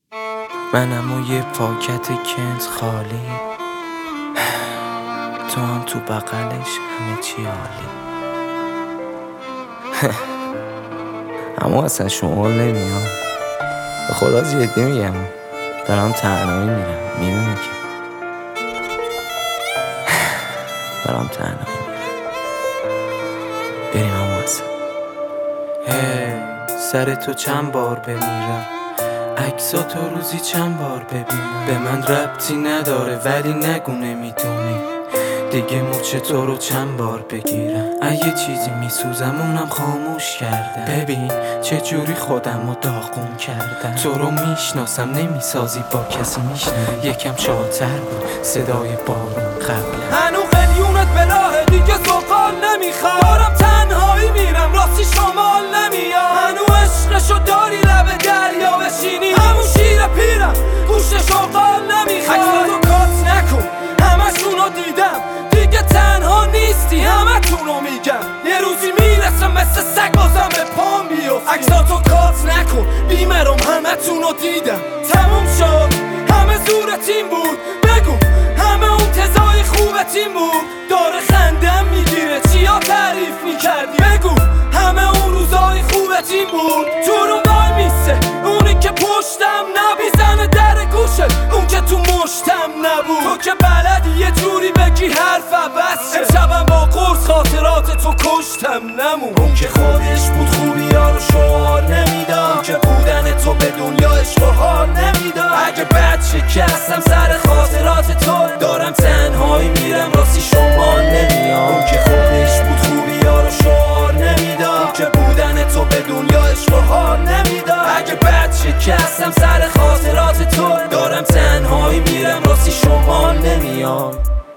منم و یه پاکت کنز خالی، تو هم تو بغلش همه چی عالی. اما اصلا شمال نمیام، به خدا جدی میگم، دارم تنهایی میرم، میدونی که دارم تنهایی میرم. بریم اما اصلا سر تو چند بار بمیرم، عکساتو روزی چند بار ببینم. به من ربطی نداره ولی نگو نمیدونی، دیگه مچ تو رو چند بار بگیرم. اگه چیزی میسوزم اونم خاموش کردم. ببین چه جوری خودم رو داغون کردم. تو رو میشناسم نمیسازی با کسی میشنم. یکم شادتر بود صدای بارون قبلم. هنو قلیونت بلاهه دیگه زغال نمیخواد. دارم تنهایی میرم راستی شمال نمیاد. هنو عشقشو داری لب دریا بشینی، همون شیر پیرم گوشت شغال نمیخواد. عکساتو کات نکن همشونو دیدم، دیگه تنها نیستی همه تونو میگم. یه روزی میرسم مثل سگ بازم به پام بیفتی. عکساتو کات نکن بیمرم همه تونو دیدم. تموم شد همه زور تیم بود، بگو همه اون تزای خوب تیم بود. داره خندم میگیره چیا تعریف میکردی، بگو همه اون روزای خوب تیم بود. تو رو وای میسه اونی که پشتم نبیزنه در گوشت، اون که تو مشتم نبود. تو که بلدی یه جوری بگی حرف عوض شه. امشبم با قرص خاطرات تو کشتم نمون. اون که خودش بود خوبی ها رو شعار نمیداد، اون که بودن تو به دنیا عشق و حال نمیداد. اگه بد شکستم سر خاطرات تو، دارم تنهایی میرم راستی شمال نمیام. اون که خودش بود خوبی ها رو شعار نمیداد، اون که بودن تو به دنیا عشق و حال نمیداد. اگه بد شکستم سر خاطرات تو، دارم تنهایی میرم راستی شمال نمیام.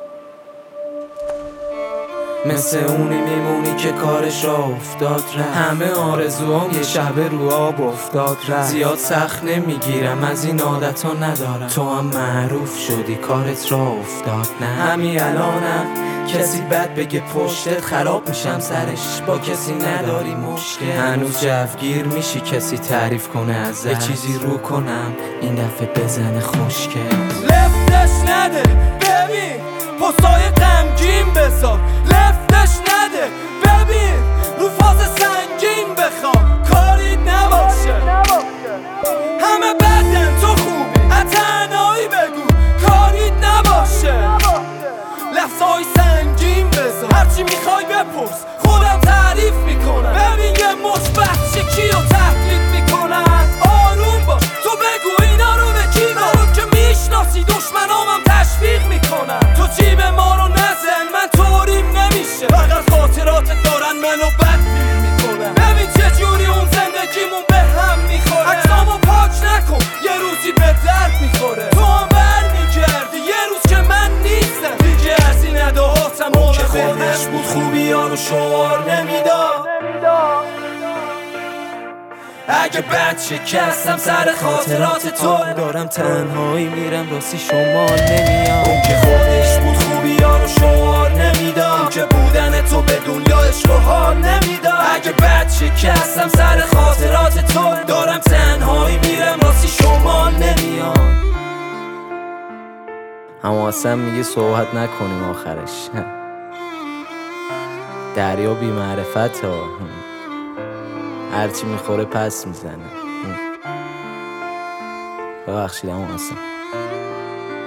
مثل اونی میمونی که کارش را افتاد رفت، همه آرزوام یه شب رو آب افتاد رفت. زیاد سخت نمیگیرم از این عادتا ندارم، تو هم معروف شدی کارت را افتاد. نه همین الانم کسی بد بگه پشتت خراب میشم سرش، با کسی نداری مشکل. هنوز جوگیر میشی کسی تعریف کنه ازت، یه چیزی رو کنم این دفعه بزنه خوشگل. لفتش نده ببین پستای غمگین بذار، لفتش نده ببین رو فاز سنگین بخوام. کاری نباشه همه بدن تو خوبی، تنهایی بگو کاری نباشه. لفظای سنگین بذار هرچی میخوای بپرس خودم تعریف میکنم. ببین یه مش بچه کیو تحقیق میکنن. آروم باش تو بگو اینا رو به کی گفت که میشناسی دشمنامم تشویق میکنن. تو جیب ما رو نزن من طوریم نمیشه، فقط خاطراتت دارن منو بدبین میکنن. ببین چه جوری اون زندگیمون به هم میخوره. عکسامو پاک نکن یه روزی به درد میخوره. تو هم برمیگردی یه روز که من نیستم، دیگه از این اداهاتم اون که خودش بود خوبی ها رو شعار نمیداد. اگه بد شکستم سر خاطرات تو، دارم تنهایی میرم راستی شمال نمیام. اون که خودش بود خوبی ها رو شعار نمیداد، اون که بودن تو به دنیا عشق و حال نمیداد. اگه بد شکستم سر خاطرات تو، دارم تنهایی میرم راستی شمال نمیام. اما اصلا میگه صحبت نکنیم آخرش، دریا بی معرفت ها، هرچی میخوره پس میزنه. ببخشید اما اصلا.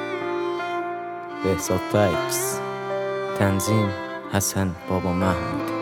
بهزاد فکس، تنظیم حسن بابا محمود.